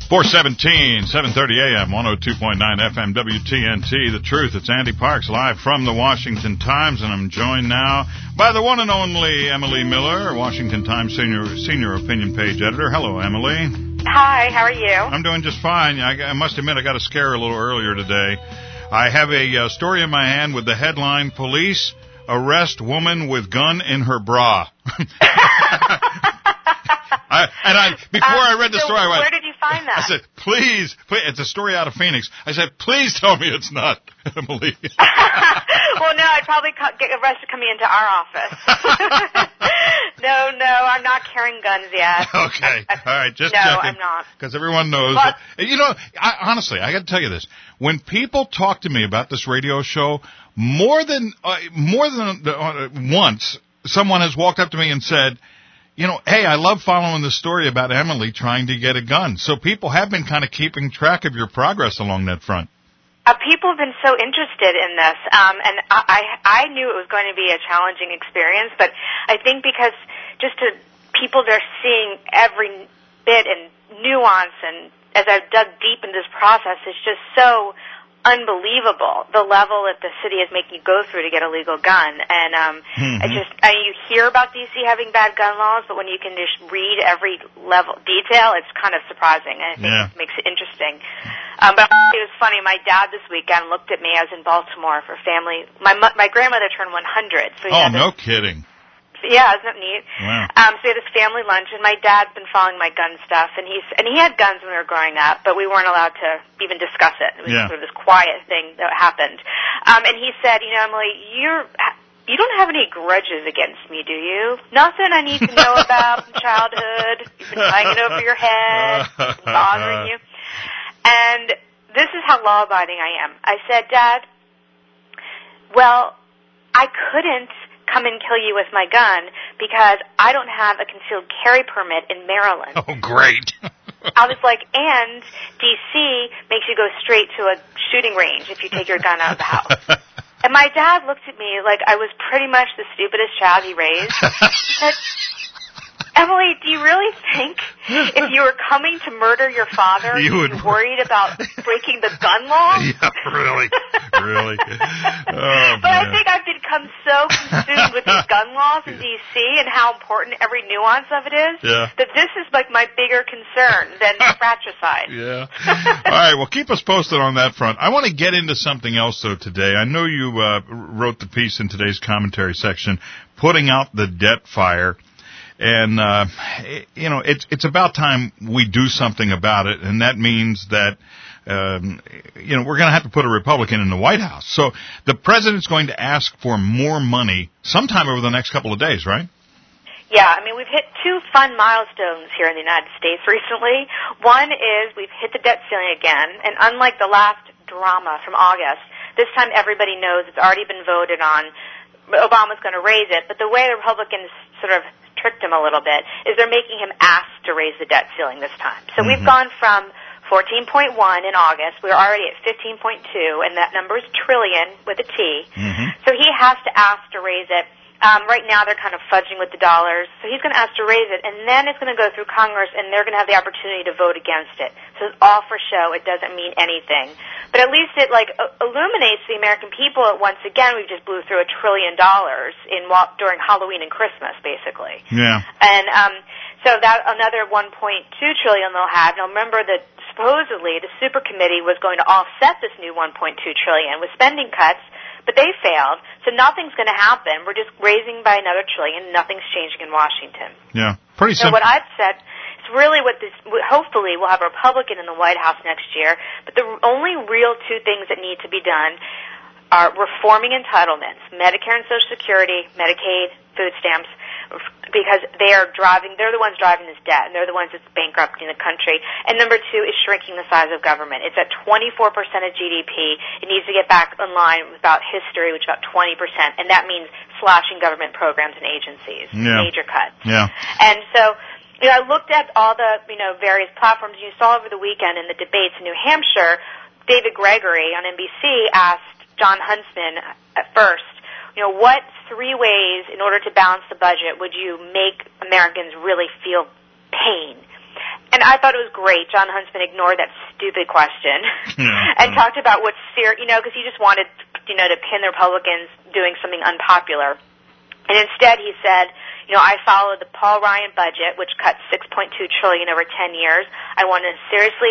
417, 730 AM, 102.9 FM, WTNT, The Truth. It's Andy Parks live from the Washington Times, and I'm joined now by the one and only Emily Miller, Washington Times senior opinion page editor. Hello, Emily. Hi, how are you? I'm doing just fine. I must admit I got a scare a little earlier today. I have a story in my hand with the headline, Police Arrest Woman with Gun in Her Bra. Before I read the story, I went, where did you find that? I said, please, it's a story out of Phoenix. I said, please tell me it's not Emily. Well, no, I'd probably get arrested coming into our office. No, I'm not carrying guns yet. Okay, all right, just no, checking. I'm not. Because everyone knows. Honestly, I got to tell you this. When people talk to me about this radio show, more than once, someone has walked up to me and said, hey, I love following the story about Emily trying to get a gun. So people have been kind of keeping track of your progress along that front. People have been so interested in this, and I knew it was going to be a challenging experience, but I think because people are seeing every bit and nuance, and as I've dug deep into this process, it's just so unbelievable, the level that the city is making you go through to get a legal gun. And you hear about D.C. having bad gun laws, but when you can just read every level detail, it's kind of surprising, and I think it makes it interesting. But it was funny, my dad this weekend looked at me. I was in Baltimore for family. My grandmother turned 100. So no kidding. Yeah, isn't that neat? Wow. So we had this family lunch, and my dad's been following my gun stuff, and he had guns when we were growing up, but we weren't allowed to even discuss it. It was sort of this quiet thing that happened. And he said, Emily, you don't have any grudges against me, do you? Nothing I need to know about from childhood. You've been hanging over your head, bothering you. And this is how law-abiding I am. I said, Dad, well, I couldn't come and kill you with my gun because I don't have a concealed carry permit in Maryland. Oh, great. I was like, and D.C. makes you go straight to a shooting range if you take your gun out of the house. And my dad looked at me like I was pretty much the stupidest child he raised. He said, Emily, do you really think if you were coming to murder your father, you'd be worried about breaking the gun law? Yeah, really. Oh, but I think I've become so consumed with these gun laws in D.C. and how important every nuance of it is that this is like my bigger concern than fratricide. Yeah. All right, well, keep us posted on that front. I want to get into something else, though, today. I know you wrote the piece in today's commentary section, Putting Out the Debt Fire. And, it's about time we do something about it, and that means that, we're going to have to put a Republican in the White House. So the president's going to ask for more money sometime over the next couple of days, right? Yeah, I mean, we've hit two fun milestones here in the United States recently. One is we've hit the debt ceiling again, and unlike the last drama from August, this time everybody knows it's already been voted on. Obama's going to raise it, but the way the Republicans sort of tricked him a little bit is they're making him ask to raise the debt ceiling this time. So we've gone from 14.1 in August. We're already at 15.2, and that number is trillion with a T. So he has to ask to raise it. Right now they're kind of fudging with the dollars, so he's going to ask to raise it, and then it's going to go through Congress, and they're going to have the opportunity to vote against it. So it's all for show. It doesn't mean anything. But at least it, illuminates the American people that once again we just blew through $1 trillion during Halloween and Christmas, basically. Yeah. And so that another $1.2 trillion they'll have. Now remember that supposedly the super committee was going to offset this new $1.2 trillion with spending cuts, but they failed, so nothing's going to happen. We're just raising by another $1 trillion. Nothing's changing in Washington. Yeah, pretty simple. So what I've said, it's really hopefully we'll have a Republican in the White House next year, but the only real two things that need to be done are reforming entitlements, Medicare and Social Security, Medicaid, food stamps, because they're the ones driving this debt, and they're the ones that's bankrupting the country. And number two is shrinking the size of government. It's at 24% of GDP. It needs to get back in line with about history, which is about 20%, and that means slashing government programs and agencies, major cuts. Yeah. And so, I looked at all the, various platforms you saw over the weekend in the debates in New Hampshire. David Gregory on NBC asked John Huntsman at first, what 3 ways in order to balance the budget would you make Americans really feel pain? And I thought it was great. Jon Huntsman ignored that stupid question and talked about what's serious, because he just wanted, to pin the Republicans doing something unpopular. And instead he said, I follow the Paul Ryan budget, which cuts $6.2 trillion over 10 years. I want to seriously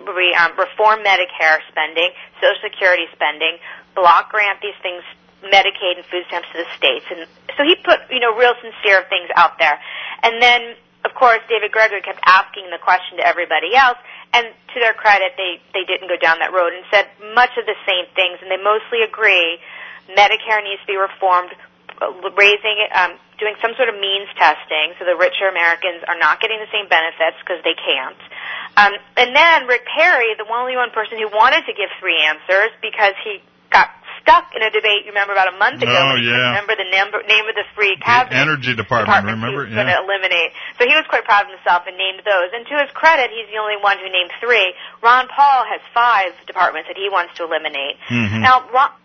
reform Medicare spending, Social Security spending, block grant these things, Medicaid and food stamps to the states. And so he put, real sincere things out there. And then, of course, David Gregory kept asking the question to everybody else. And to their credit, they didn't go down that road and said much of the same things. And they mostly agree Medicare needs to be reformed, raising it, doing some sort of means testing so the richer Americans are not getting the same benefits because they can't. And then Rick Perry, the only one person who wanted to give three answers because he got stuck in a debate, you remember, about a month ago. Oh, yeah. Remember the name of the three cabinet the Energy Department, remember? He was going to eliminate. So he was quite proud of himself and named those. And to his credit, he's the only one who named three. Ron Paul has 5 departments that he wants to eliminate. Mm-hmm. Now,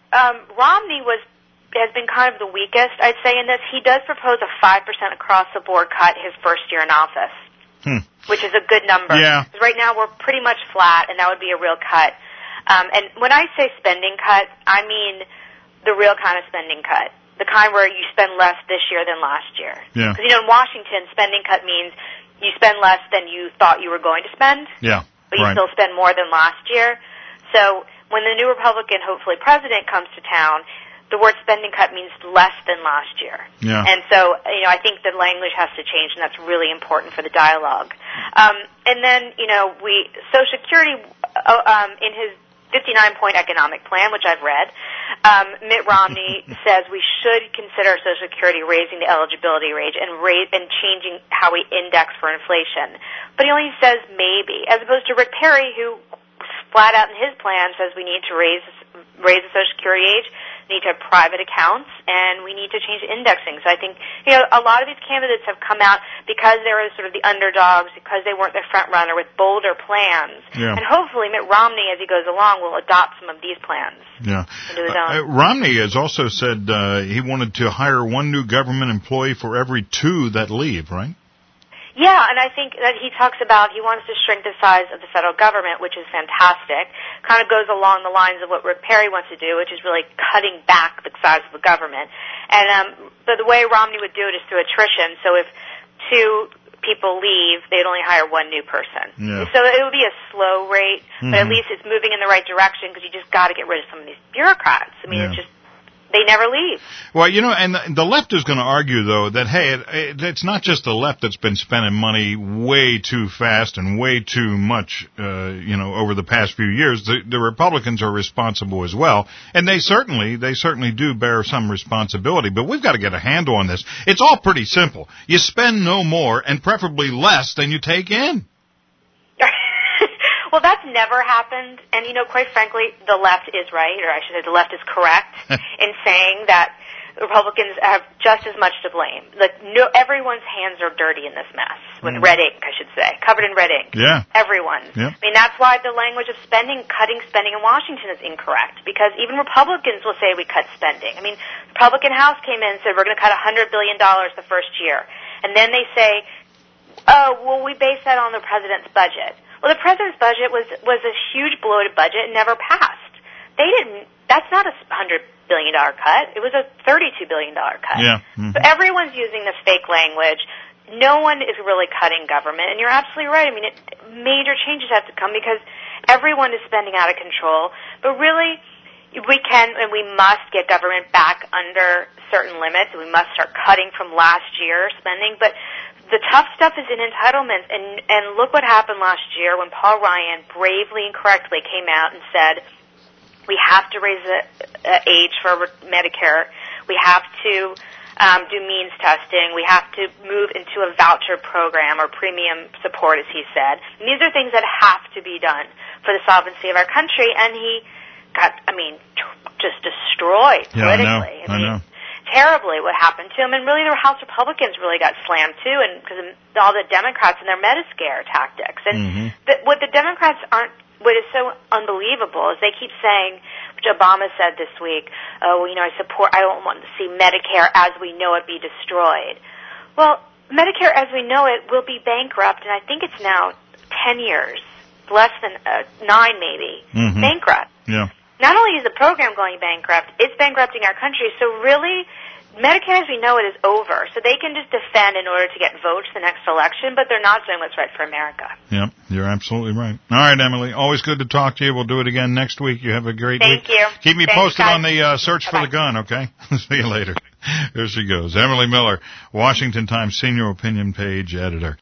Romney has been kind of the weakest, I'd say, in this. He does propose a 5% across-the-board cut his first year in office, which is a good number. Yeah. Because right now we're pretty much flat, and that would be a real cut. And when I say spending cut, I mean the real kind of spending cut, the kind where you spend less this year than last year. Yeah. Because, in Washington, spending cut means you spend less than you thought you were going to spend. Yeah. But you still spend more than last year. So when the new Republican, hopefully president, comes to town, the word spending cut means less than last year. Yeah. And so, I think the language has to change, and that's really important for the dialogue. And then, Social Security, in his 59-point economic plan, which I've read, Mitt Romney says we should consider Social Security raising the eligibility range and changing how we index for inflation. But he only says maybe, as opposed to Rick Perry, who flat out in his plan says we need to raise the Social Security age, we need to have private accounts, and we need to change indexing. So I think, a lot of these candidates have come out because they were sort of the underdogs, because they weren't the front runner with bolder plans. Yeah. And hopefully Mitt Romney, as he goes along, will adopt some of these plans. Yeah. Into his own. Romney has also said he wanted to hire one new government employee for every 2 that leave, right? Yeah, and I think that he talks about he wants to shrink the size of the federal government, which is fantastic. Kind of goes along the lines of what Rick Perry wants to do, which is really cutting back the size of the government. And but the way Romney would do it is through attrition. So if 2 people leave, they'd only hire 1 new person. Yeah. So it would be a slow rate, but at least it's moving in the right direction because you just got to get rid of some of these bureaucrats. I mean, it's just they never leave. Well, and the left is going to argue, though, that, hey, it's not just the left that's been spending money way too fast and way too much, over the past few years. The Republicans are responsible as well, and they certainly do bear some responsibility, but we've got to get a handle on this. It's all pretty simple. You spend no more and preferably less than you take in. Well, that's never happened, and quite frankly, the left is right, or I should say the left is correct in saying that Republicans have just as much to blame. Everyone's hands are dirty in this mess, with red ink, I should say, covered in red ink. Yeah. Everyone's. Yeah. I mean, that's why the language of cutting spending in Washington is incorrect, because even Republicans will say we cut spending. I mean, the Republican House came in and said we're going to cut $100 billion the first year, and then they say, oh, well, we base that on the president's budget. Well, the president's budget was a huge bloated budget and never passed. That's not a $100 billion cut. It was a $32 billion cut. Yeah. Mm-hmm. So everyone's using this fake language. No one is really cutting government, and you're absolutely right. I mean, major changes have to come because everyone is spending out of control. But really, we can and we must get government back under certain limits, and we must start cutting from last year's spending. But the tough stuff is in entitlements, and look what happened last year when Paul Ryan bravely and correctly came out and said, we have to raise the age for Medicare, we have to do means testing, we have to move into a voucher program or premium support, as he said. And these are things that have to be done for the solvency of our country, and he got, just destroyed politically. I know. Terribly what happened to him, and really the House Republicans really got slammed too, and because of all the Democrats and their Medi-scare tactics. And what the Democrats what is so unbelievable is they keep saying, which Obama said this week, I don't want to see Medicare as we know it be destroyed. Well, Medicare as we know it will be bankrupt, and I think it's now 10 years, less than 9 maybe, bankrupt. Yeah. Not only is the program going bankrupt, it's bankrupting our country. So really, Medicare as we know it is over. So they can just defend in order to get votes the next election, but they're not doing what's right for America. Yep, you're absolutely right. All right, Emily, always good to talk to you. We'll do it again next week. You have a great week. Thank you. Keep me posted on the search for Bye-bye. the gun, okay? See you later. Here she goes. Emily Miller, Washington Times Senior Opinion Page Editor.